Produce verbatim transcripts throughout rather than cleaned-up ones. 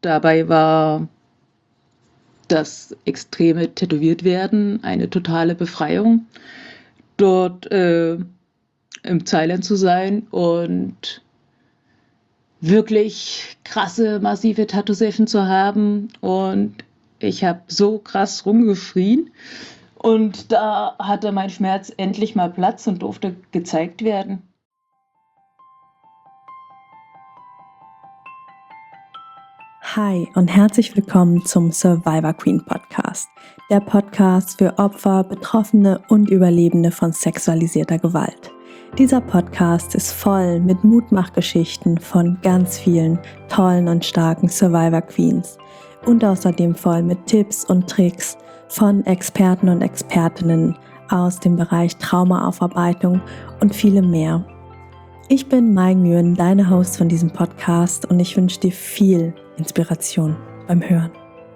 dabei war das extreme Tätowiertwerden eine totale Befreiung, dort äh, im Thailand zu sein und wirklich krasse, massive Tattoo-Session zu haben. Und ich habe so krass rumgeschrien. Und da hatte mein Schmerz endlich mal Platz und durfte gezeigt werden. Hi und herzlich willkommen zum Survivor Queen Podcast, der Podcast für Opfer, Betroffene und Überlebende von sexualisierter Gewalt. Dieser Podcast ist voll mit Mutmachgeschichten von ganz vielen tollen und starken Survivor Queens und außerdem voll mit Tipps und Tricks von Experten und Expertinnen aus dem Bereich Traumaaufarbeitung und vielem mehr. Ich bin Mai Nguyen, deine Host von diesem Podcast, und ich wünsche dir viel Inspiration beim Hören.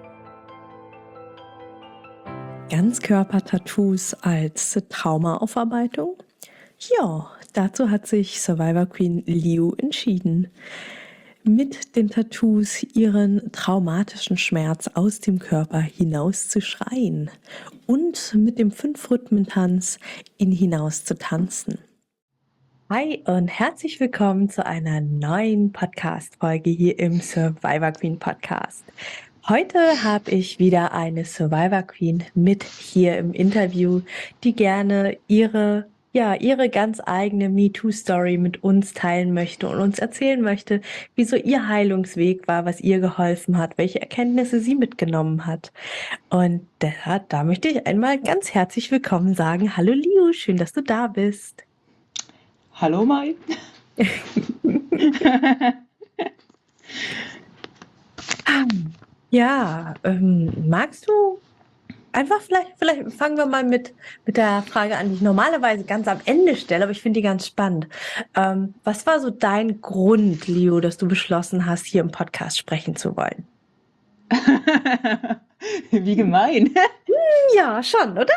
Ganzkörper-Tattoos als Traumaaufarbeitung? Ja, dazu hat sich Survivor Queen Liu entschieden, mit den Tattoos ihren traumatischen Schmerz aus dem Körper hinaus zu schreien und mit dem Fünf-Rhythmen-Tanz ihn hinaus zu tanzen. Hi und herzlich willkommen zu einer neuen Podcast-Folge hier im Survivor Queen Podcast. Heute habe ich wieder eine Survivor Queen mit hier im Interview, die gerne ihre, ja, ihre ganz eigene MeToo-Story mit uns teilen möchte und uns erzählen möchte, wie so ihr Heilungsweg war, was ihr geholfen hat, welche Erkenntnisse sie mitgenommen hat. Und da, da möchte ich einmal ganz herzlich willkommen sagen. Hallo Liu, schön, dass du da bist. Hallo Mai. Ja, ähm, magst du einfach vielleicht, vielleicht fangen wir mal mit, mit der Frage an, die ich normalerweise ganz am Ende stelle, aber ich finde die ganz spannend. Ähm, was war so dein Grund, Liu, dass du beschlossen hast, hier im Podcast sprechen zu wollen? Wie gemein. Ja, schon, oder?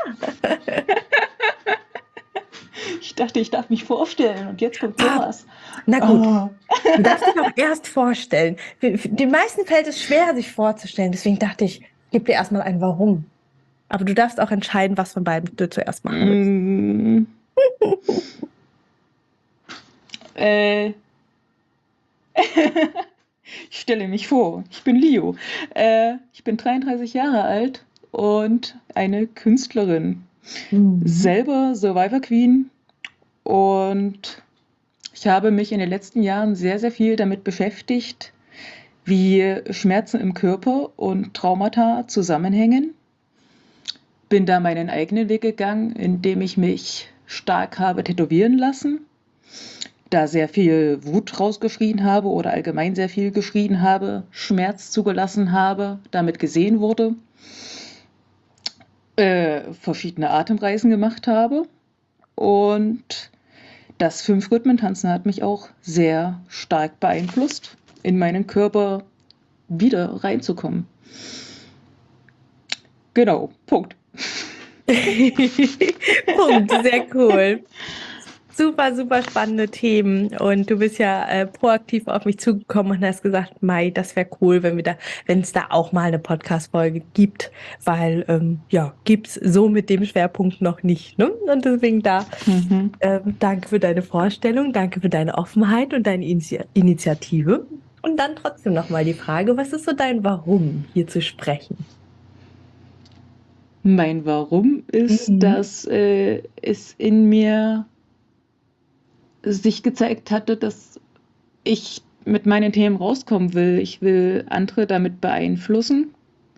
Ich dachte, ich darf mich vorstellen und jetzt kommt sowas. Na gut, oh. Du darfst dich auch erst vorstellen. Den meisten fällt es schwer, sich vorzustellen. Deswegen dachte ich, gib dir erstmal ein Warum. Aber du darfst auch entscheiden, was von beiden du zuerst machen willst. Mm. äh. Ich stelle mich vor, ich bin Liu. Äh, ich bin dreiunddreißig Jahre alt und eine Künstlerin. Mhm. Selber Survivor Queen. Und ich habe mich in den letzten Jahren sehr, sehr viel damit beschäftigt, wie Schmerzen im Körper und Traumata zusammenhängen. Bin da meinen eigenen Weg gegangen, indem ich mich stark habe tätowieren lassen, da sehr viel Wut rausgeschrien habe oder allgemein sehr viel geschrien habe, Schmerz zugelassen habe, damit gesehen wurde, äh, verschiedene Atemreisen gemacht habe. Und das Fünf-Rhythmen-Tanzen hat mich auch sehr stark beeinflusst, in meinen Körper wieder reinzukommen. Genau, Punkt. Punkt, sehr cool. Super, super spannende Themen, und du bist ja äh, proaktiv auf mich zugekommen und hast gesagt, Mai, das wäre cool, wenn wir da, wenn es da auch mal eine Podcast-Folge gibt, weil ähm, ja, gibt's so mit dem Schwerpunkt noch nicht, ne? Und deswegen da, mhm. ähm, danke für deine Vorstellung, danke für deine Offenheit und deine Initi- Initiative. Und dann trotzdem nochmal die Frage, was ist so dein Warum, hier zu sprechen? Mein Warum ist, mhm. dass äh, es in mir sich gezeigt hatte, dass ich mit meinen Themen rauskommen will. Ich will andere damit beeinflussen,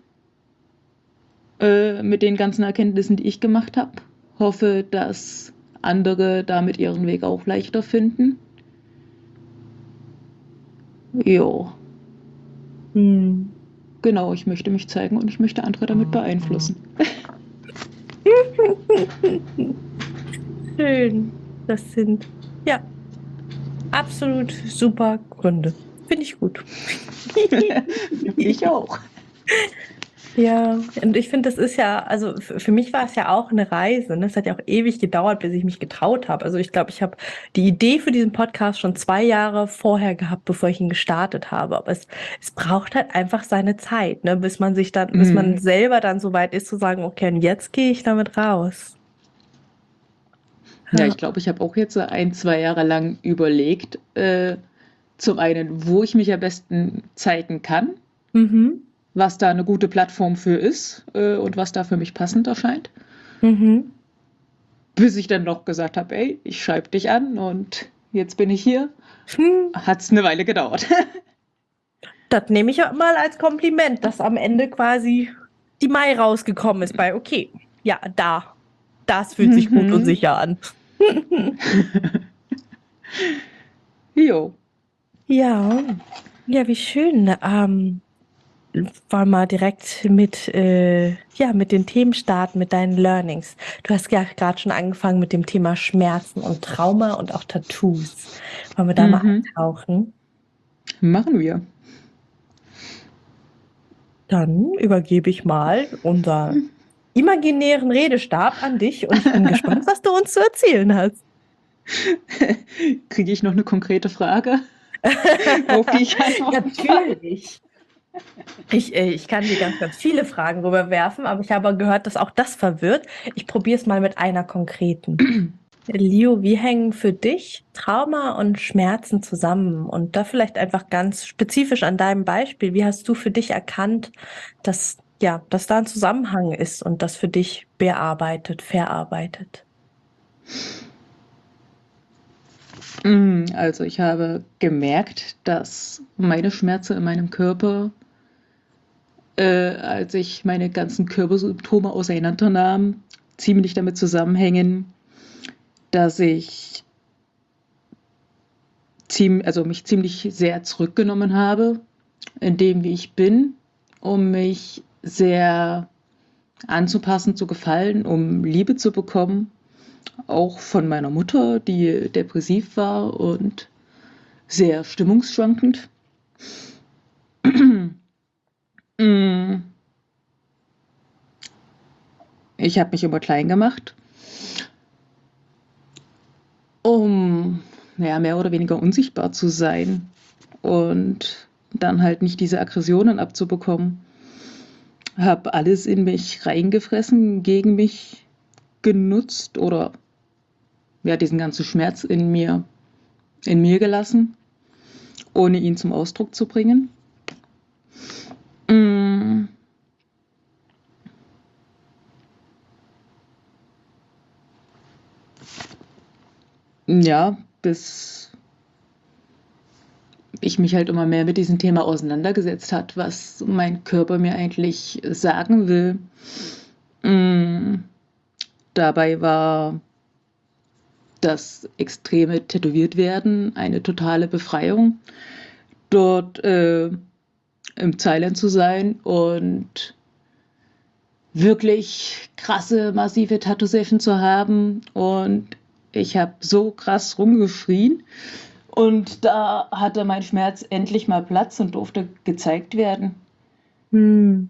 äh, mit den ganzen Erkenntnissen, die ich gemacht habe. Hoffe, dass andere damit ihren Weg auch leichter finden. Jo. Hm. Genau, ich möchte mich zeigen und ich möchte andere damit beeinflussen. Schön. Das sind, ja, absolut super Gründe. Finde ich gut. Ich auch. Ja, und ich finde, das ist ja, also f- für mich war es ja auch eine Reise. Ne? Es hat ja auch ewig gedauert, bis ich mich getraut habe. Also ich glaube, ich habe die Idee für diesen Podcast schon zwei Jahre vorher gehabt, bevor ich ihn gestartet habe. Aber es, es braucht halt einfach seine Zeit, ne? Bis man sich dann, bis man Mhm. selber dann so weit ist zu sagen, okay, und jetzt gehe ich damit raus. Ja, Ja. ich glaube, ich habe auch jetzt so ein, zwei Jahre lang überlegt, äh, zum einen, wo ich mich am besten zeigen kann, Mhm. was da eine gute Plattform für ist, äh, und was da für mich passend erscheint. Mhm. Bis ich dann noch gesagt habe, ey, ich schreibe dich an und jetzt bin ich hier. Hm. Hat es eine Weile gedauert. Das nehme ich ja mal als Kompliment, dass am Ende quasi die Mai rausgekommen ist bei, okay, ja, da, das fühlt sich gut und Mhm. sicher an. Jo. Ja, ja, wie schön. Ähm, wollen wir direkt mit, äh, ja, mit den Themen starten, mit deinen Learnings. Du hast ja gerade schon angefangen mit dem Thema Schmerzen und Trauma und auch Tattoos. Wollen wir da mal Mhm. eintauchen? Machen wir. Dann übergebe ich mal unseren imaginären Redestab an dich und ich bin gespannt, was du uns zu erzählen hast. Kriege ich noch eine konkrete Frage, auf die ich antworten kann? Natürlich. Ich, äh, ich kann dir ganz, ganz viele Fragen rüberwerfen, aber ich habe gehört, dass auch das verwirrt. Ich probiere es mal mit einer konkreten. Leo, wie hängen für dich Trauma und Schmerzen zusammen? Und da vielleicht einfach ganz spezifisch an deinem Beispiel. Wie hast du für dich erkannt, dass, ja, dass da ein Zusammenhang ist und das für dich bearbeitet, verarbeitet? Mm, Also ich habe gemerkt, dass meine Schmerzen in meinem Körper, äh, als ich meine ganzen Körpersymptome auseinandernahm, ziemlich damit zusammenhängen, dass ich ziem also mich ziemlich sehr zurückgenommen habe in dem, wie ich bin, um mich sehr anzupassen, zu gefallen, um Liebe zu bekommen, auch von meiner Mutter, die depressiv war und sehr stimmungsschwankend. Mm, Ich habe mich immer klein gemacht, um ja, mehr oder weniger unsichtbar zu sein und dann halt nicht diese Aggressionen abzubekommen. Habe alles in mich reingefressen, gegen mich genutzt oder ja, diesen ganzen Schmerz in mir, in mir gelassen, ohne ihn zum Ausdruck zu bringen. Mm, ja, bis ich mich halt immer mehr mit diesem Thema auseinandergesetzt hat, was mein Körper mir eigentlich sagen will. Mm, Dabei war das extreme Tätowiertwerden eine totale Befreiung, dort äh, im Thailand zu sein und wirklich krasse, massive Tattoo-Session zu haben. Und ich habe so krass rumgeschrien. Und da hatte mein Schmerz endlich mal Platz und durfte gezeigt werden. Hm.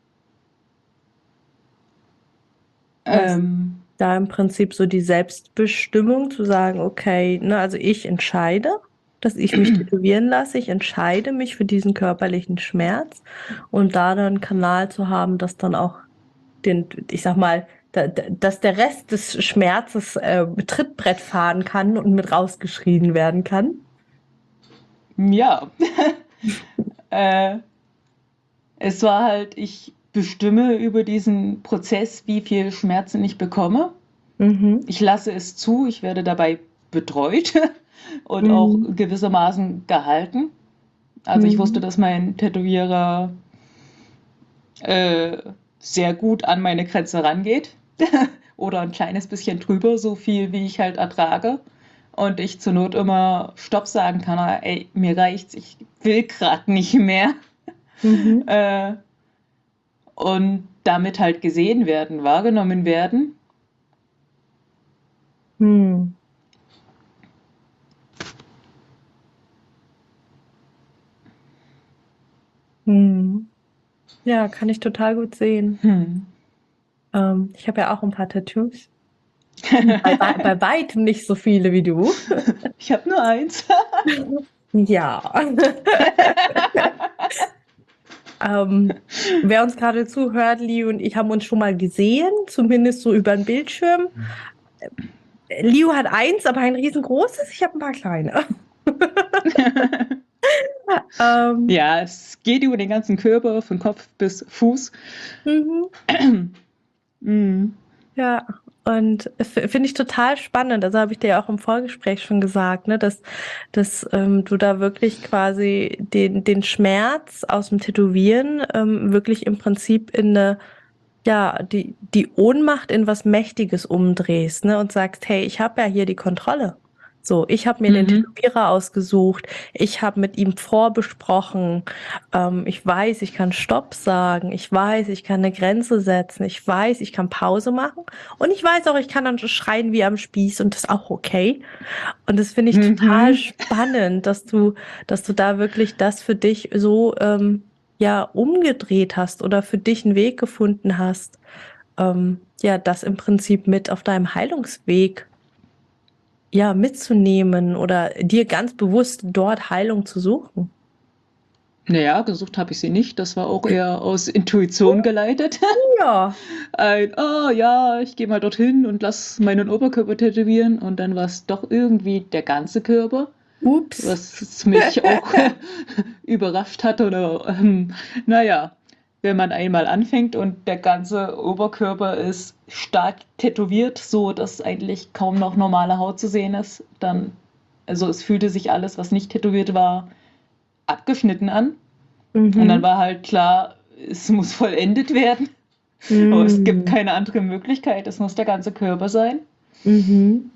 Heißt Ähm, da im Prinzip so die Selbstbestimmung zu sagen, okay, ne, also ich entscheide, dass ich mich tätowieren lasse, ich entscheide mich für diesen körperlichen Schmerz und da dann einen Kanal zu haben, dass dann auch den, ich sag mal, da, da, dass der Rest des Schmerzes äh, Trittbrett fahren kann und mit rausgeschrien werden kann. ja, äh, es war halt, ich bestimme über diesen Prozess, wie viel Schmerzen ich bekomme. Mhm. Ich lasse es zu, ich werde dabei betreut und auch Mhm. gewissermaßen gehalten. Also ich wusste, Mhm. dass mein Tätowierer äh, sehr gut an meine Grenze rangeht oder ein kleines bisschen drüber, so viel wie ich halt ertrage. Und ich zur Not immer Stopp sagen kann, ah, ey, mir reicht's, ich will gerade nicht mehr. Mhm. Äh, und damit halt gesehen werden, wahrgenommen werden. Mhm. Mhm. Ja, kann ich total gut sehen. Hm. Ähm, ich habe ja auch ein paar Tattoos. Bei, wei- bei weitem nicht so viele wie du. Ich habe nur eins. Ja. Ähm, wer uns gerade zuhört, Liu und ich haben uns schon mal gesehen, zumindest so über den Bildschirm. Liu hat eins, aber ein riesengroßes. Ich habe ein paar kleine. ähm, Ja, es geht über den ganzen Körper, von Kopf bis Fuß. mhm. Mm. Ja, und f- finde ich total spannend. Also habe ich dir ja auch im Vorgespräch schon gesagt, ne, dass, dass ähm, du da wirklich quasi den, den Schmerz aus dem Tätowieren ähm, wirklich im Prinzip in eine, ja, die, die Ohnmacht in was Mächtiges umdrehst, ne, und sagst, hey, ich habe ja hier die Kontrolle. So, ich habe mir den Mhm. Tätowierer ausgesucht, ich habe mit ihm vorbesprochen, ähm, ich weiß, ich kann Stopp sagen, ich weiß, ich kann eine Grenze setzen, ich weiß, ich kann Pause machen und ich weiß auch, ich kann dann schreien wie am Spieß und das ist auch okay. Und das finde ich total Mhm. spannend, dass du, dass du da wirklich das für dich so ähm, ja umgedreht hast oder für dich einen Weg gefunden hast, ähm, ja, das im Prinzip mit auf deinem Heilungsweg ja mitzunehmen oder dir ganz bewusst dort Heilung zu suchen. Naja, gesucht habe ich sie nicht. Das war auch eher aus Intuition geleitet. Ja. Ein, oh ja, ich gehe mal dorthin und lass meinen Oberkörper tätowieren. Und dann war es doch irgendwie der ganze Körper, Ups. was mich auch überrascht hat. Oder, ähm, naja, wenn man einmal anfängt und der ganze Oberkörper ist stark tätowiert, so dass eigentlich kaum noch normale Haut zu sehen ist, dann, also es fühlte sich alles, was nicht tätowiert war, abgeschnitten an. Und dann Mhm. war halt klar, es muss vollendet werden. Aber es gibt Mhm. keine andere Möglichkeit. Es muss der ganze Körper sein. Mhm.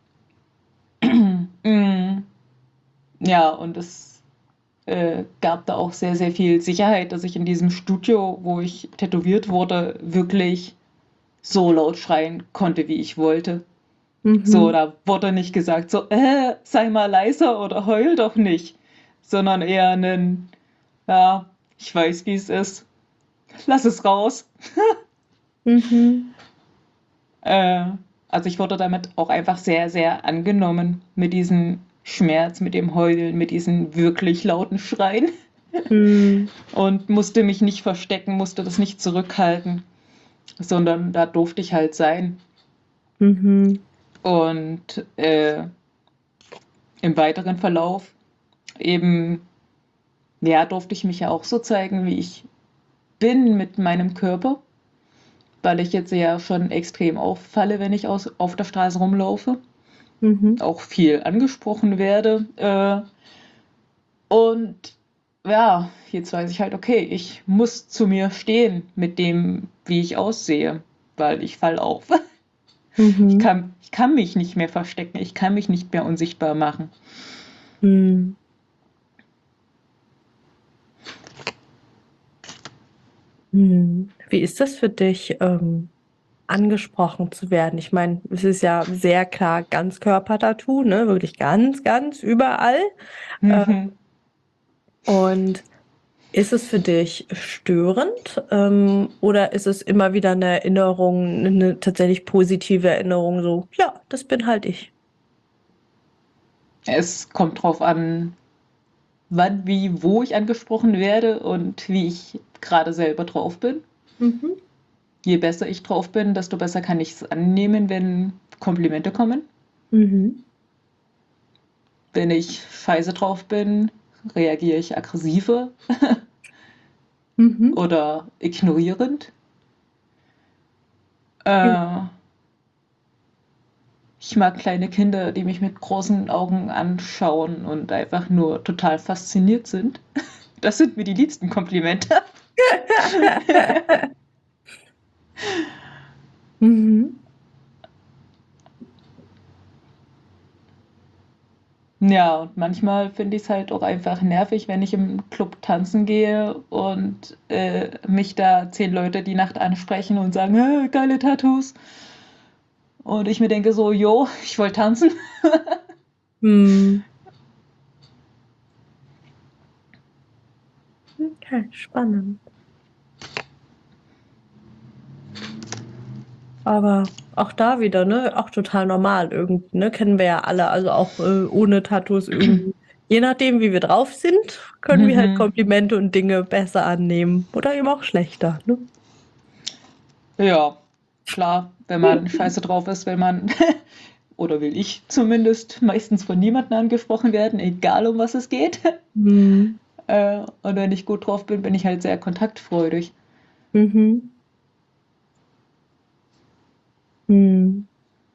Mm. Ja, und es äh, gab da auch sehr, sehr viel Sicherheit, dass ich in diesem Studio, wo ich tätowiert wurde, wirklich so laut schreien konnte, wie ich wollte. So, Mhm. da wurde nicht gesagt, so, äh, sei mal leiser oder heul doch nicht, sondern eher ein, ja, ich weiß, wie es ist. Lass es raus. Mhm. Äh, also ich wurde damit auch einfach sehr, sehr angenommen mit diesem Schmerz, mit dem Heulen, mit diesen wirklich lauten Schreien Mhm. und musste mich nicht verstecken, musste das nicht zurückhalten, sondern da durfte ich halt sein. Mhm. Und äh, im weiteren Verlauf eben, ja, durfte ich mich ja auch so zeigen, wie ich bin mit meinem Körper, weil ich jetzt ja schon extrem auffalle, wenn ich aus, auf der Straße rumlaufe, Mhm. auch viel angesprochen werde. Äh, Und ja, jetzt weiß ich halt, okay, ich muss zu mir stehen mit dem, wie ich aussehe, weil ich fall auf. Ich Mhm. kann, ich kann mich nicht mehr verstecken, ich kann mich nicht mehr unsichtbar machen. Mhm. Mhm. Wie ist das für dich, ähm, angesprochen zu werden? Ich meine, es ist ja sehr klar Ganzkörper-Tattoo, ne? Wirklich ganz, ganz überall. Äh, Mhm. und ist es für dich störend, ähm, oder ist es immer wieder eine Erinnerung, eine tatsächlich positive Erinnerung, so, ja, das bin halt ich. Es kommt drauf an, wann, wie, wo ich angesprochen werde und wie ich gerade selber drauf bin. Mhm. Je besser ich drauf bin, desto besser kann ich es annehmen, wenn Komplimente kommen. Mhm. Wenn ich scheiße drauf bin, reagiere ich aggressiver Mhm. oder ignorierend. Ja. Äh, ich mag kleine Kinder, die mich mit großen Augen anschauen und einfach nur total fasziniert sind. Das sind mir die liebsten Komplimente. Mhm. Ja, und manchmal finde ich es halt auch einfach nervig, wenn ich im Club tanzen gehe und äh, mich da zehn Leute die Nacht ansprechen und sagen, "Äh, geile Tattoos." Und ich mir denke so, jo, ich wollte tanzen. Mhm. Okay, spannend. Aber auch da wieder, ne, auch total normal irgendwie, ne, kennen wir ja alle, also auch äh, ohne Tattoos irgendwie. Je nachdem, wie wir drauf sind, können wir halt Mhm. Komplimente und Dinge besser annehmen oder eben auch schlechter, ne? Ja, klar, wenn man scheiße drauf ist, will man, oder will ich zumindest, meistens von niemandem angesprochen werden, egal um was es geht. Mhm. Äh, und wenn ich gut drauf bin, bin ich halt sehr kontaktfreudig. Mhm. Mhm.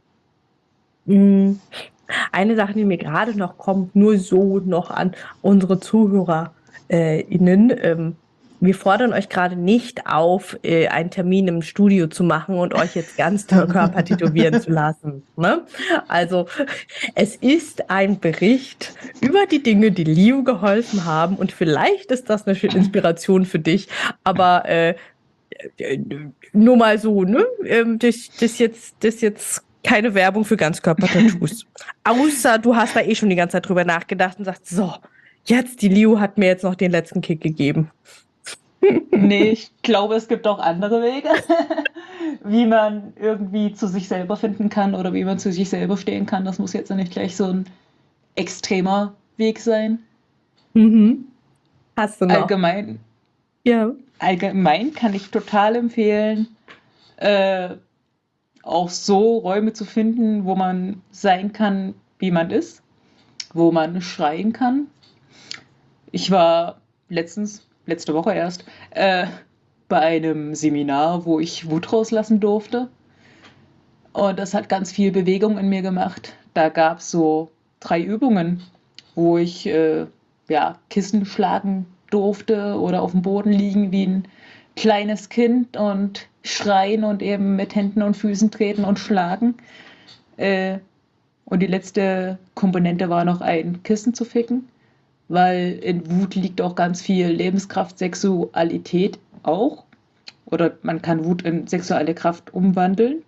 Mhm. Eine Sache, die mir gerade noch kommt, nur so noch an unsere ZuhörerInnen. Äh, innen, ähm, wir fordern euch gerade nicht auf, äh, einen Termin im Studio zu machen und euch jetzt ganz den Körper tätowieren zu lassen. Ne? Also, es ist ein Bericht über die Dinge, die Liu geholfen haben und vielleicht ist das eine Inspiration für dich, aber äh, äh, nur mal so, ne? Ähm, das, das jetzt, das jetzt keine Werbung für Ganzkörper-Tattoos. Außer du hast da eh schon die ganze Zeit drüber nachgedacht und sagst, so, jetzt, die Liu hat mir jetzt noch den letzten Kick gegeben. Nee, ich glaube, es gibt auch andere Wege, wie man irgendwie zu sich selber finden kann oder wie man zu sich selber stehen kann. Das muss jetzt nicht gleich so ein extremer Weg sein. Mhm. Hast du noch? Allgemein, Ja. allgemein kann ich total empfehlen, äh, auch so Räume zu finden, wo man sein kann, wie man ist, wo man schreien kann. Ich war letztens, letzte Woche erst, äh, bei einem Seminar, wo ich Wut rauslassen durfte. Und das hat ganz viel Bewegung in mir gemacht. Da gab es so drei Übungen, wo ich äh, ja, Kissen schlagen durfte oder auf dem Boden liegen wie ein kleines Kind und schreien und eben mit Händen und Füßen treten und schlagen. Äh, und die letzte Komponente war noch ein Kissen zu ficken, weil in Wut liegt auch ganz viel Lebenskraft, Sexualität auch. Oder man kann Wut in sexuelle Kraft umwandeln.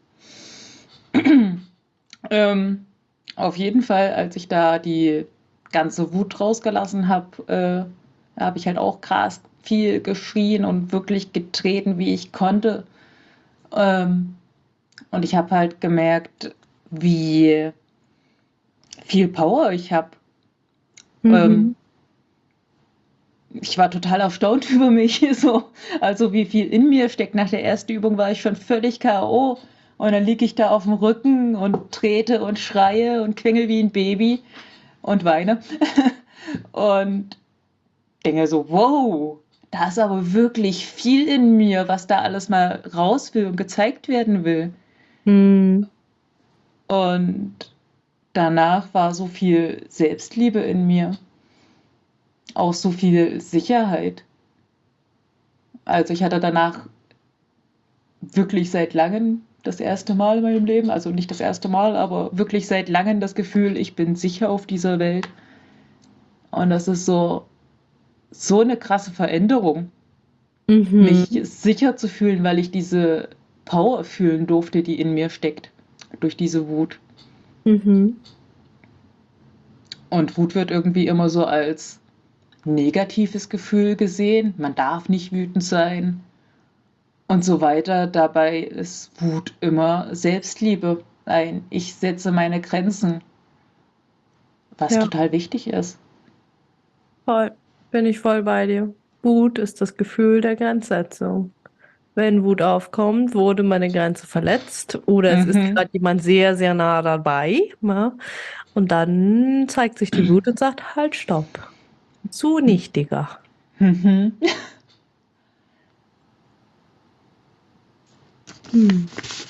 Ähm, auf jeden Fall, als ich da die ganze Wut rausgelassen habe, äh, habe ich halt auch krass viel geschrien und wirklich getreten, wie ich konnte. Ähm, und ich habe halt gemerkt, wie viel Power ich habe. Ähm, Mhm. ich war total erstaunt über mich, so, also wie viel in mir steckt. Nach der ersten Übung war ich schon völlig K O und dann liege ich da auf dem Rücken und trete und schreie und quengel wie ein Baby und weine und denke so, wow, da ist aber wirklich viel in mir, was da alles mal raus will und gezeigt werden will. Mhm. Und danach war so viel Selbstliebe in mir, auch so viel Sicherheit. Also ich hatte danach wirklich seit langem das erste Mal in meinem Leben, also nicht das erste Mal, aber wirklich seit langem das Gefühl, ich bin sicher auf dieser Welt. Und das ist so, so eine krasse Veränderung, mich Mhm. sicher zu fühlen, weil ich diese Power fühlen durfte, die in mir steckt, durch diese Wut. Mhm. Und Wut wird irgendwie immer so als negatives Gefühl gesehen. Man darf nicht wütend sein und so weiter. Dabei ist Wut immer Selbstliebe. Ein Ich setze meine Grenzen, was Ja, total wichtig ist. voll. Bin ich voll bei dir. Wut ist das Gefühl der Grenzsetzung. Wenn Wut aufkommt, wurde meine Grenze verletzt oder es ist Mhm. gerade jemand sehr, sehr nah dabei. Ja? Und dann zeigt sich die Wut und sagt, halt, stopp. Zu nichtiger. Mhm. Hm.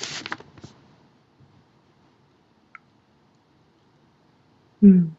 Hm.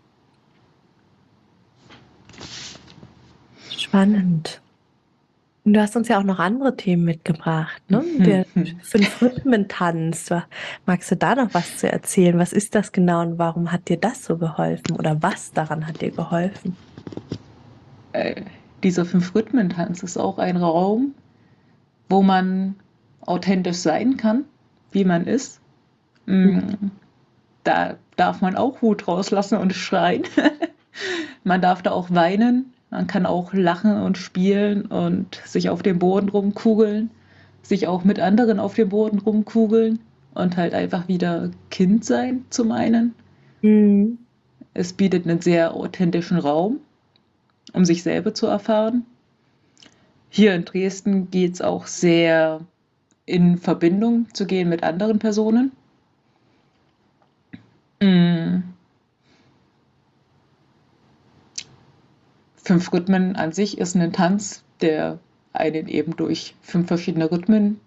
Spannend. Und du hast uns ja auch noch andere Themen mitgebracht, ne? Der Fünf-Rhythmen-Tanz. Wa- Magst du da noch was zu erzählen? Was ist das genau und warum hat dir das so geholfen? Oder was daran hat dir geholfen? Äh, dieser Fünf-Rhythmen-Tanz ist auch ein Raum, wo man authentisch sein kann, wie man ist. Mm, Da darf man auch Wut rauslassen und schreien. Man darf da auch weinen. Man kann auch lachen und spielen und sich auf dem Boden rumkugeln, sich auch mit anderen auf dem Boden rumkugeln und halt einfach wieder Kind sein zum einen. Mhm. Es bietet einen sehr authentischen Raum, um sich selber zu erfahren. Hier in Dresden geht es auch sehr in Verbindung zu gehen mit anderen Personen. Mm. Fünf Rhythmen an sich ist ein Tanz, der einen eben durch fünf verschiedene Rhythmen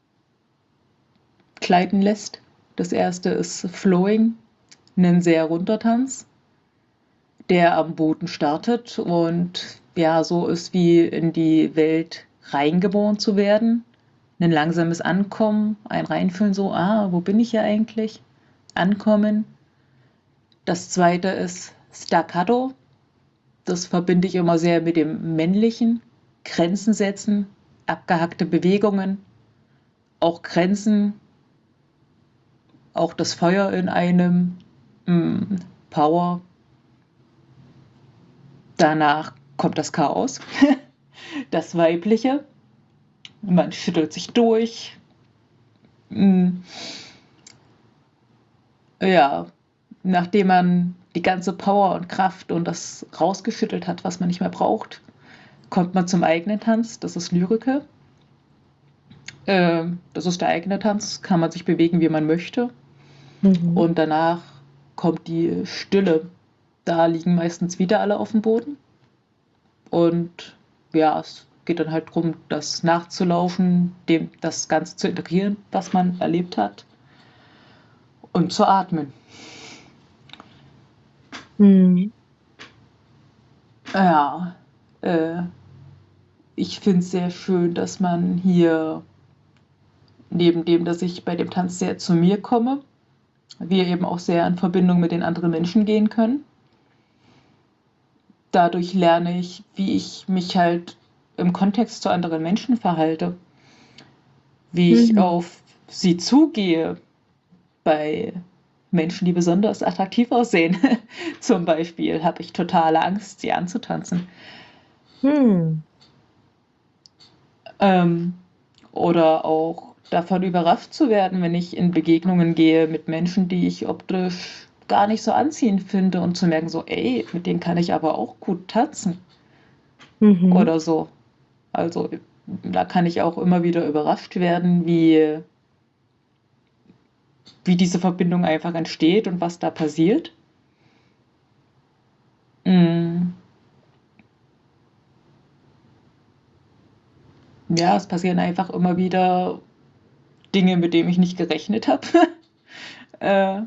gleiten lässt. Das erste ist Flowing, ein sehr runder Tanz, der am Boden startet und ja, so ist wie in die Welt reingeboren zu werden. Ein langsames Ankommen, ein Reinfühlen, so, ah, wo bin ich hier eigentlich? Ankommen. Das zweite ist Staccato. Das verbinde ich immer sehr mit dem Männlichen. Grenzen setzen, abgehackte Bewegungen, auch Grenzen, auch das Feuer in einem, mm, Power. Danach kommt das Chaos, das Weibliche. Man schüttelt sich durch. Mm. Ja, nachdem man die ganze Power und Kraft und das rausgeschüttelt hat, was man nicht mehr braucht, kommt man zum eigenen Tanz. Das ist Lyrike. Ähm, das ist der eigene Tanz. Kann man sich bewegen, wie man möchte. Mhm. Und danach kommt die Stille. Da liegen meistens wieder alle auf dem Boden. Und ja, es geht dann halt darum, das nachzulaufen, dem, das Ganze zu integrieren, was man erlebt hat. Und zu atmen. Mhm. Ja, äh, ich finde es sehr schön, dass man hier neben dem, dass ich bei dem Tanz sehr zu mir komme, wir eben auch sehr in Verbindung mit den anderen Menschen gehen können. Dadurch lerne ich, wie ich mich halt im Kontext zu anderen Menschen verhalte, wie ich Mhm. auf sie zugehe bei Menschen, die besonders attraktiv aussehen. Zum Beispiel habe ich totale Angst, sie anzutanzen. Mhm. Ähm, oder auch davon überrascht zu werden, wenn ich in Begegnungen gehe mit Menschen, die ich optisch gar nicht so anziehend finde und zu merken, so, ey, mit denen kann ich aber auch gut tanzen Mhm. oder so. Also da kann ich auch immer wieder überrascht werden, wie, wie diese Verbindung einfach entsteht und was da passiert. Mm. Ja, es passieren einfach immer wieder Dinge, mit denen ich nicht gerechnet habe. äh,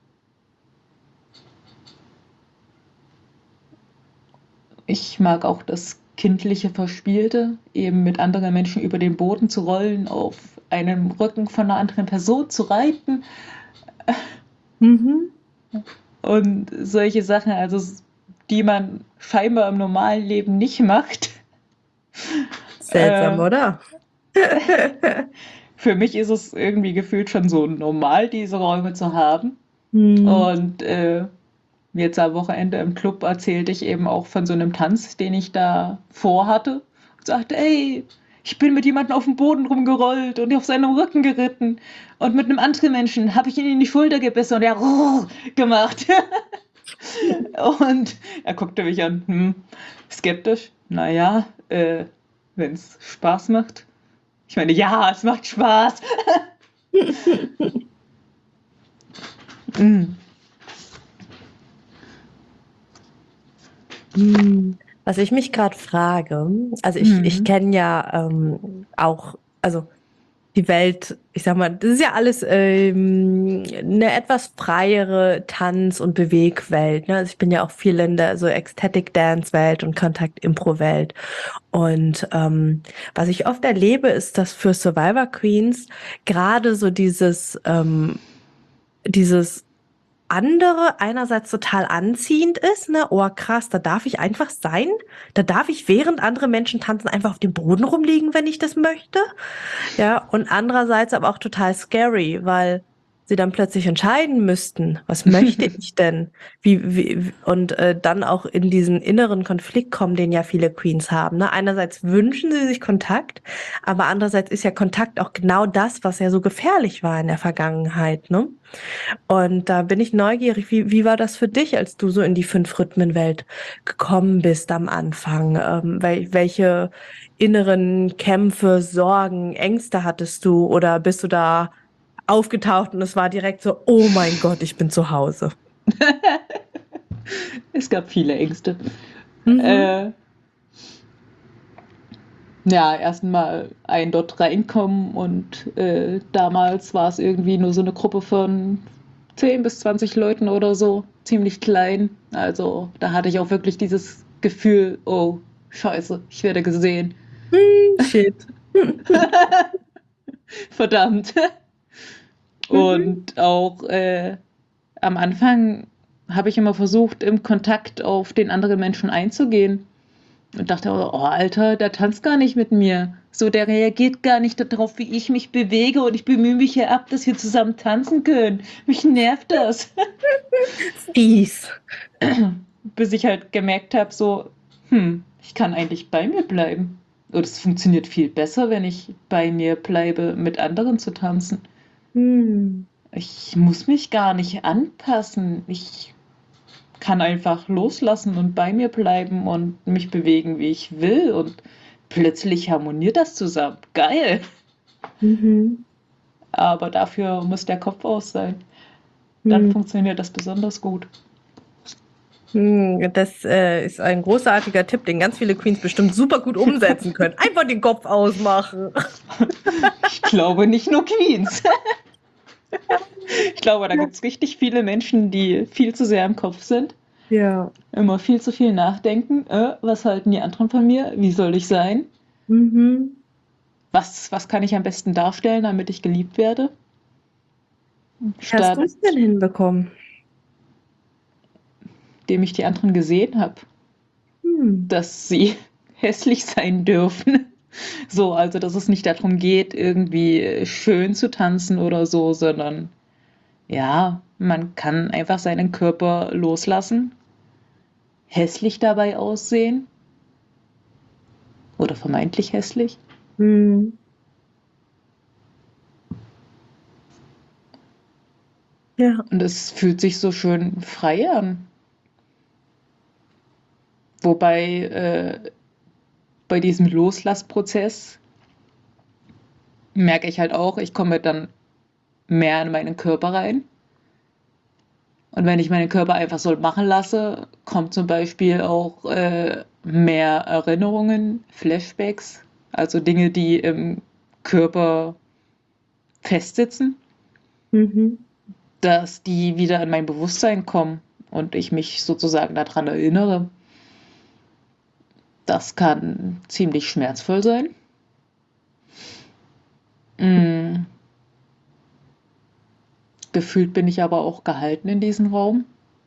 Ich mag auch das kindliche Verspielte, eben mit anderen Menschen über den Boden zu rollen, auf einem Rücken von einer anderen Person zu reiten Mhm. und solche Sachen, also die man scheinbar im normalen Leben nicht macht. Seltsam, Äh, oder? für mich ist es irgendwie gefühlt schon so normal, diese Räume zu haben. Mhm. Und äh, jetzt am Wochenende im Club erzählte ich eben auch von so einem Tanz, den ich da vorhatte. Und sagte, ey, ich bin mit jemandem auf dem Boden rumgerollt und auf seinem Rücken geritten. Und mit einem anderen Menschen habe ich ihn in die Schulter gebissen und er hat gemacht. Und er guckte mich an, hm, skeptisch. Naja, äh, wenn es Spaß macht. Ich meine, ja, es macht Spaß. Mm. Hm, Was ich mich gerade frage, also ich, ich Mm. kenne ja ähm, auch, also die Welt, ich sag mal, das ist ja alles ähm, eine etwas freiere Tanz- und Bewegwelt. Ne? Also ich bin ja auch viel in der so Ecstatic Dance-Welt und Kontakt-Impro-Welt. Und ähm, was ich oft erlebe, ist, dass für Survivor Queens gerade so dieses, ähm, dieses andere einerseits total anziehend ist, ne? Oh krass, da darf ich einfach sein. Da darf ich, während andere Menschen tanzen, einfach auf dem Boden rumliegen, wenn ich das möchte. Ja, und andererseits aber auch total scary, weil sie dann plötzlich entscheiden müssten, was möchte ich denn? Wie, wie, und äh, dann auch in diesen inneren Konflikt kommen, den ja viele Queens haben. Ne? Einerseits wünschen sie sich Kontakt, aber andererseits ist ja Kontakt auch genau das, was ja so gefährlich war in der Vergangenheit. Ne? Und da bin ich neugierig, wie, wie war das für dich, als du so in die Fünf-Rhythmen-Welt gekommen bist am Anfang? Ähm, wel welche inneren Kämpfe, Sorgen, Ängste hattest du? Oder bist du da aufgetaucht und es war direkt so, oh mein Gott, ich bin zu Hause? Es gab viele Ängste. Mhm. Äh, ja, erstmal ein dort reinkommen und äh, damals war es irgendwie nur so eine Gruppe von zehn bis zwanzig Leuten oder so, ziemlich klein. Also da hatte ich auch wirklich dieses Gefühl, oh, scheiße, ich werde gesehen. Hm, shit. Verdammt. Mhm. Und auch äh, am Anfang habe ich immer versucht, im Kontakt auf den anderen Menschen einzugehen. Und dachte, oh, Alter, der tanzt gar nicht mit mir. So, der reagiert gar nicht darauf, wie ich mich bewege und ich bemühe mich hier ab, dass wir zusammen tanzen können. Mich nervt das. Fies. Bis ich halt gemerkt habe, so, hm, ich kann eigentlich bei mir bleiben. Und es funktioniert viel besser, wenn ich bei mir bleibe, mit anderen zu tanzen. Hm. Ich muss mich gar nicht anpassen. Ich kann einfach loslassen und bei mir bleiben und mich bewegen, wie ich will. Und plötzlich harmoniert das zusammen. Geil! Mhm. Aber dafür muss der Kopf aus sein. Dann Hm. funktioniert das besonders gut. Hm, Das äh, ist ein großartiger Tipp, den ganz viele Queens bestimmt super gut umsetzen können. Einfach den Kopf ausmachen. Ich glaube nicht nur Queens. Ich glaube, da gibt es richtig viele Menschen, die viel zu sehr im Kopf sind. Ja. Immer viel zu viel nachdenken. Äh, was halten die anderen von mir? Wie soll ich sein? Mhm. Was, was kann ich am besten darstellen, damit ich geliebt werde? Wie hast du Statt es denn hinbekommen? dem ich die anderen gesehen habe, Hm. dass sie hässlich sein dürfen. So, also dass es nicht darum geht, irgendwie schön zu tanzen oder so, sondern ja, man kann einfach seinen Körper loslassen, hässlich dabei aussehen oder vermeintlich hässlich. Hm. Ja. Und es fühlt sich so schön frei an. Wobei äh, bei diesem Loslassprozess merke ich halt auch, ich komme dann mehr in meinen Körper rein. Und wenn ich meinen Körper einfach so machen lasse, kommt zum Beispiel auch äh, mehr Erinnerungen, Flashbacks, also Dinge, die im Körper festsitzen, Mhm. dass die wieder in mein Bewusstsein kommen und ich mich sozusagen daran erinnere. Das kann ziemlich schmerzvoll sein. Mm, gefühlt bin ich aber auch gehalten in diesem Raum,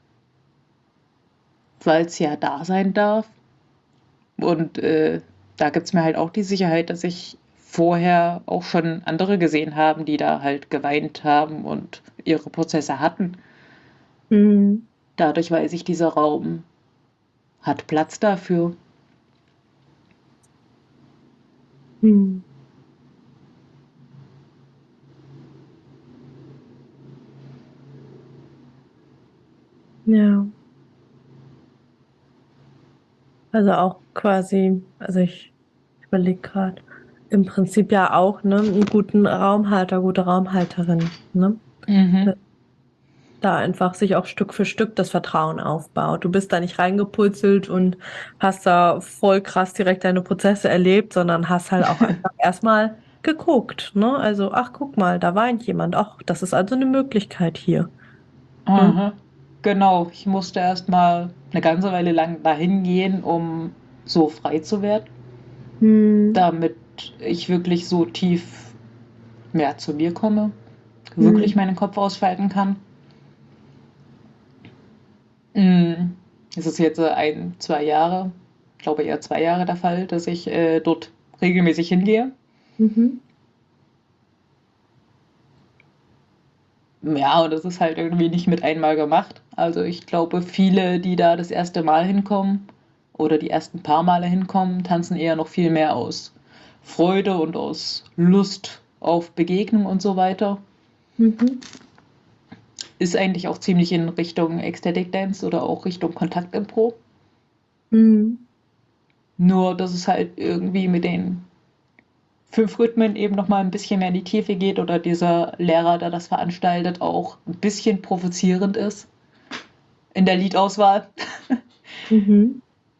weil es ja da sein darf. Und äh, da gibt es mir halt auch die Sicherheit, dass ich vorher auch schon andere gesehen haben, die da halt geweint haben und ihre Prozesse hatten. Hm. Dadurch weiß ich, dieser Raum hat Platz dafür. Hm. Ja. Also auch quasi, also ich überlege gerade, im Prinzip ja auch, ne, einen guten Raumhalter, gute Raumhalterin, ne? Mhm. Da da einfach sich auch Stück für Stück das Vertrauen aufbaut. Du bist da nicht reingepurzelt und hast da voll krass direkt deine Prozesse erlebt, sondern hast halt auch einfach erstmal geguckt, ne? Also, ach, guck mal, da weint jemand. Ach, das ist also eine Möglichkeit hier, ne? Aha. Genau, ich musste erst mal eine ganze Weile lang dahin gehen, um so frei zu werden, Mhm. damit ich wirklich so tief mehr zu mir komme, wirklich Mhm. meinen Kopf ausschalten kann. Mm, Es ist jetzt äh, ein, zwei Jahre, ich glaube eher zwei Jahre der Fall, dass ich äh, dort regelmäßig hingehe. Mhm. Ja, und das ist halt irgendwie nicht mit einmal gemacht. Also ich glaube, viele, die da das erste Mal hinkommen oder die ersten paar Male hinkommen, tanzen eher noch viel mehr aus Freude und aus Lust auf Begegnung und so weiter. Mhm. Ist eigentlich auch ziemlich in Richtung Ecstatic Dance oder auch Richtung Kontaktimpro. Mhm. Nur, dass es halt irgendwie mit den fünf Rhythmen eben noch mal ein bisschen mehr in die Tiefe geht oder dieser Lehrer, der das veranstaltet, auch ein bisschen provozierend ist in der Liedauswahl. Mhm.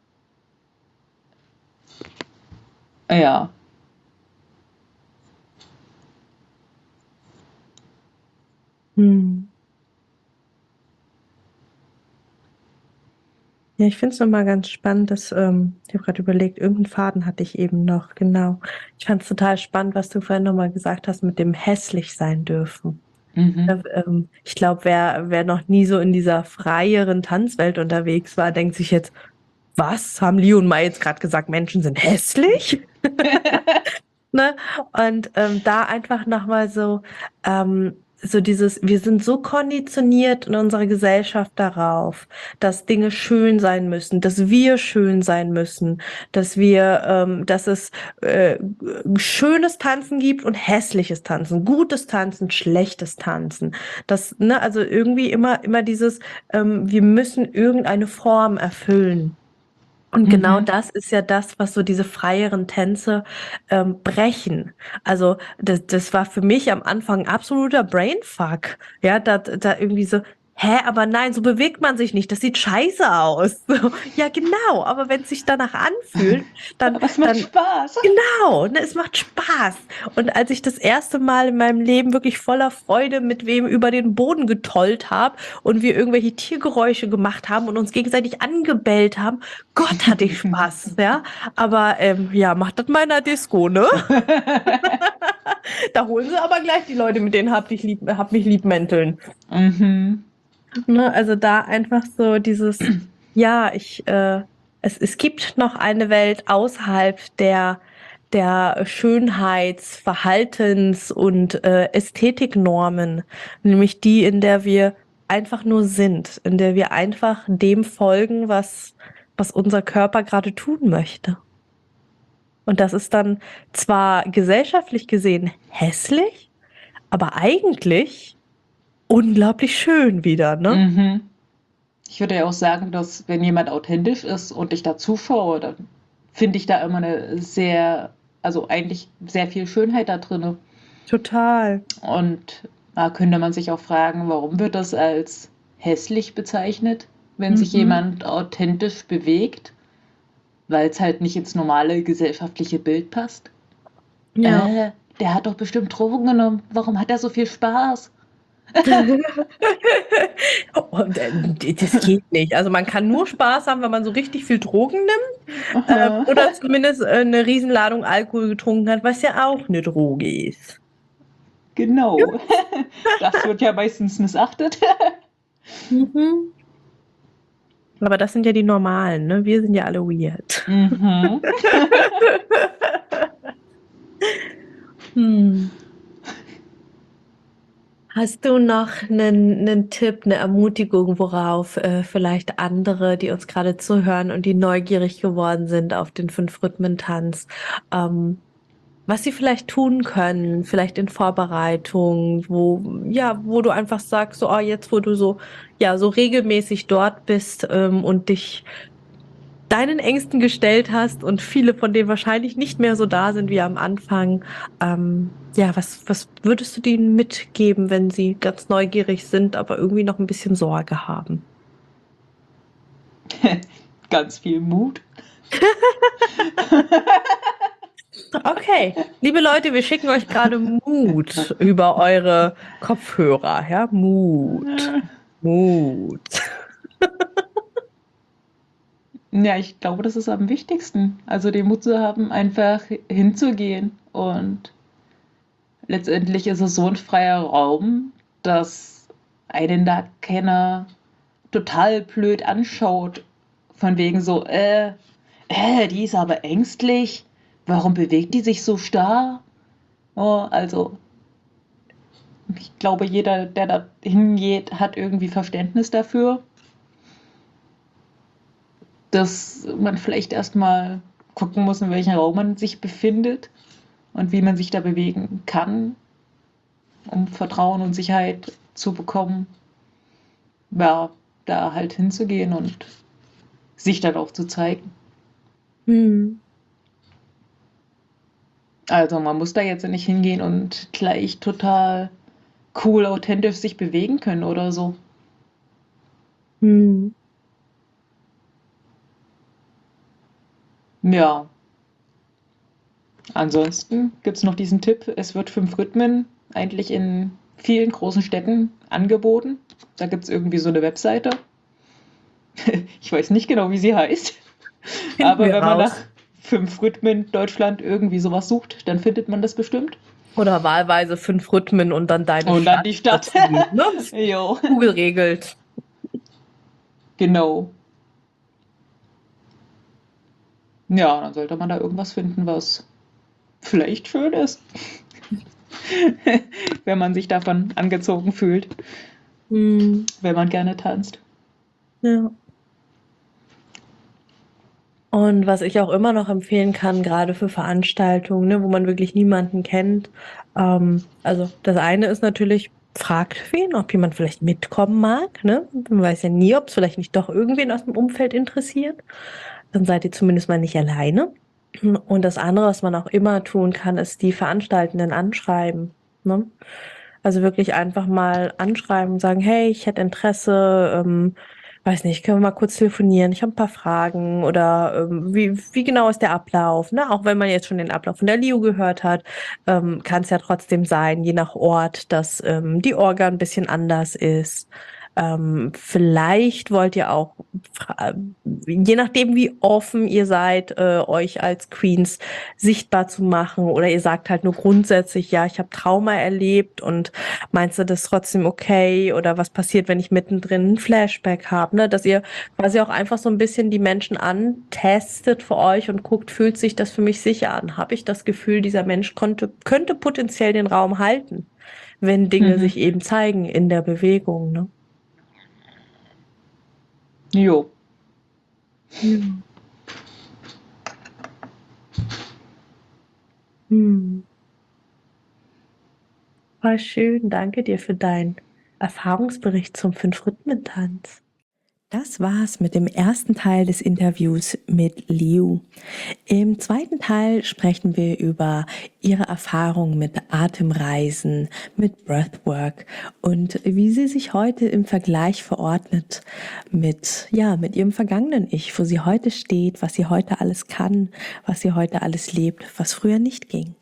Ja. Mhm. Ja, ich finde es nochmal ganz spannend, dass, ähm, ich habe gerade überlegt, irgendeinen Faden hatte ich eben noch, genau. Ich fand es total spannend, was du vorhin nochmal gesagt hast mit dem hässlich sein dürfen. Mhm. Äh, ähm, ich glaube, wer, wer noch nie so in dieser freieren Tanzwelt unterwegs war, denkt sich jetzt, was? Haben Leo und Mai jetzt gerade gesagt, Menschen sind hässlich? Ne? Und ähm, da einfach nochmal so, ähm, so dieses, wir sind so konditioniert in unserer Gesellschaft darauf, dass Dinge schön sein müssen, dass wir schön sein müssen, dass wir, ähm, dass es äh, schönes Tanzen gibt und hässliches Tanzen, gutes Tanzen, schlechtes Tanzen. Das, ne, also irgendwie immer, immer dieses, ähm, wir müssen irgendeine Form erfüllen. Und genau Mhm. das ist ja das, was so diese freieren Tänze ähm, brechen. Also das, das war für mich am Anfang ein absoluter Brainfuck. Ja, da, da irgendwie so, hä, aber nein, so bewegt man sich nicht. Das sieht scheiße aus. So, ja, genau. Aber wenn es sich danach anfühlt, dann, Aber es macht dann Spaß. genau, ne, es macht Spaß. Und als ich das erste Mal in meinem Leben wirklich voller Freude mit wem über den Boden getollt habe und wir irgendwelche Tiergeräusche gemacht haben und uns gegenseitig angebellt haben, Gott, hatte ich Spaß, ja. Aber ähm, ja, macht das mal in der Disco, ne? Da holen sie aber gleich die Leute, mit denen hab ich lieb, hab mich lieb mänteln. Mhm. Ne? Also da einfach so dieses, ja, ich, äh, es, es gibt noch eine Welt außerhalb der, der Schönheits-, Verhaltens- und äh, Ästhetiknormen, nämlich die, in der wir einfach nur sind, in der wir einfach dem folgen, was, was unser Körper gerade tun möchte. Und das ist dann zwar gesellschaftlich gesehen hässlich, aber eigentlich unglaublich schön wieder, ne? Mhm. Ich würde ja auch sagen, dass wenn jemand authentisch ist und ich da zuschaue, dann finde ich da immer eine sehr, also eigentlich sehr viel Schönheit da drinne. Total. Und da könnte man sich auch fragen, warum wird das als hässlich bezeichnet, wenn sich Mhm. jemand authentisch bewegt, weil es halt nicht ins normale gesellschaftliche Bild passt. Ja. Äh, der hat doch bestimmt Drogen genommen. Warum hat er so viel Spaß? Und, äh, das geht nicht. Also man kann nur Spaß haben, wenn man so richtig viel Drogen nimmt, ähm, Aha. oder zumindest äh, eine Riesenladung Alkohol getrunken hat, was ja auch eine Droge ist. Genau. Das wird ja meistens missachtet. Mhm. Aber das sind ja die Normalen, ne? Wir sind ja alle weird. Mhm. Hm. Hast du noch einen, einen Tipp, eine Ermutigung, worauf äh, vielleicht andere, die uns gerade zuhören und die neugierig geworden sind auf den Fünf-Rhythmen-Tanz, ähm, was sie vielleicht tun können, vielleicht in Vorbereitung, wo, ja, wo du einfach sagst, so, oh, jetzt, wo du so, ja, so regelmäßig dort bist, ähm, und dich deinen Ängsten gestellt hast und viele von denen wahrscheinlich nicht mehr so da sind wie am Anfang. Ähm, ja, was, was würdest du denen mitgeben, wenn sie ganz neugierig sind, aber irgendwie noch ein bisschen Sorge haben? Ganz viel Mut. Okay, liebe Leute, wir schicken euch gerade Mut über eure Kopfhörer, ja? Mut. Mut. Ja, ich glaube, das ist am wichtigsten. Also den Mut zu haben, einfach hinzugehen. Und letztendlich ist es so ein freier Raum, dass einen da keiner total blöd anschaut. Von wegen so, äh, äh, die ist aber ängstlich. Warum bewegt die sich so starr? Oh, also ich glaube, jeder, der da hingeht, hat irgendwie Verständnis dafür, dass man vielleicht erstmal gucken muss, in welchem Raum man sich befindet und wie man sich da bewegen kann, um Vertrauen und Sicherheit zu bekommen. Ja, da halt hinzugehen und sich dann auch zu zeigen. Hm. Also man muss da jetzt nicht hingehen und gleich total cool, authentisch sich bewegen können oder so. Hm. Ja. Ansonsten gibt es noch diesen Tipp, es wird fünf Rhythmen eigentlich in vielen großen Städten angeboten. Da gibt es irgendwie so eine Webseite. Ich weiß nicht genau, wie sie heißt. Finden Aber wir wenn man raus. nach fünf Rhythmen Deutschland irgendwie sowas sucht, dann findet man das bestimmt. Oder wahlweise fünf Rhythmen und dann deine Und dann die Stadt. dazu, ne? Jo, Google regelt. genau. Ja, dann sollte man da irgendwas finden, was vielleicht schön ist. Wenn man sich davon angezogen fühlt, Hm. wenn man gerne tanzt. Ja. Und was ich auch immer noch empfehlen kann, gerade für Veranstaltungen, ne, wo man wirklich niemanden kennt. Ähm, also das eine ist natürlich, fragt wen, ob jemand vielleicht mitkommen mag. Ne? Man weiß ja nie, ob es vielleicht nicht doch irgendwen aus dem Umfeld interessiert. Dann seid ihr zumindest mal nicht alleine. Und das andere, was man auch immer tun kann, ist die Veranstaltenden anschreiben. Ne? Also wirklich einfach mal anschreiben und sagen, hey, ich hätte Interesse, ähm, weiß nicht, können wir mal kurz telefonieren? Ich habe ein paar Fragen oder ähm, wie, wie genau ist der Ablauf? Ne? Auch wenn man jetzt schon den Ablauf von der Liu gehört hat, ähm, kann es ja trotzdem sein, je nach Ort, dass ähm, die Orga ein bisschen anders ist. Ähm, vielleicht wollt ihr auch, fra- je nachdem wie offen ihr seid, äh, euch als Queens sichtbar zu machen, oder ihr sagt halt nur grundsätzlich, ja, ich habe Trauma erlebt und meinst du das trotzdem okay, oder was passiert, wenn ich mittendrin ein Flashback habe, ne? Dass ihr quasi auch einfach so ein bisschen die Menschen antestet für euch und guckt, fühlt sich das für mich sicher an? Habe ich das Gefühl, dieser Mensch konnte, könnte potenziell den Raum halten, wenn Dinge Mhm. sich eben zeigen in der Bewegung, ne? Jo. Ja. Hm. Voll schön. Danke dir für deinen Erfahrungsbericht zum Fünf-Rhythmen-Tanz. Das war's mit dem ersten Teil des Interviews mit Liu. Im zweiten Teil sprechen wir über ihre Erfahrung mit Atemreisen, mit Breathwork und wie sie sich heute im Vergleich verordnet mit, ja, mit ihrem vergangenen Ich, wo sie heute steht, was sie heute alles kann, was sie heute alles lebt, was früher nicht ging.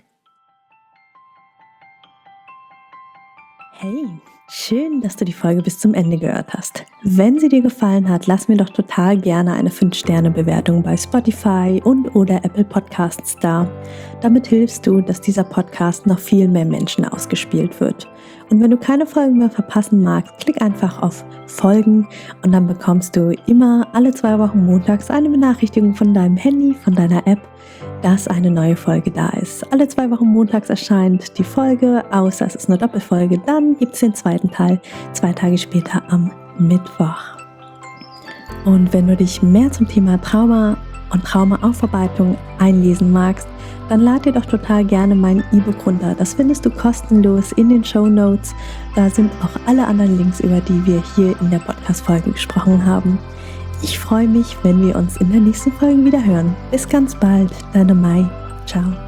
Hey, schön, dass du die Folge bis zum Ende gehört hast. Wenn sie dir gefallen hat, lass mir doch total gerne eine fünf Sterne Bewertung bei Spotify und oder Apple Podcasts da. Damit hilfst du, dass dieser Podcast noch viel mehr Menschen ausgespielt wird. Und wenn du keine Folgen mehr verpassen magst, klick einfach auf Folgen und dann bekommst du immer alle zwei Wochen montags eine Benachrichtigung von deinem Handy, von deiner App, dass eine neue Folge da ist. Alle zwei Wochen montags erscheint die Folge, außer es ist eine Doppelfolge. Dann gibt es den zweiten Teil, zwei Tage später am Mittwoch. Und wenn du dich mehr zum Thema Trauma und Traumaaufarbeitung einlesen magst, dann lad dir doch total gerne mein E-Book runter. Das findest du kostenlos in den Shownotes. Da sind auch alle anderen Links, über die wir hier in der Podcast-Folge gesprochen haben. Ich freue mich, wenn wir uns in der nächsten Folge wieder hören. Bis ganz bald, deine Mai. Ciao.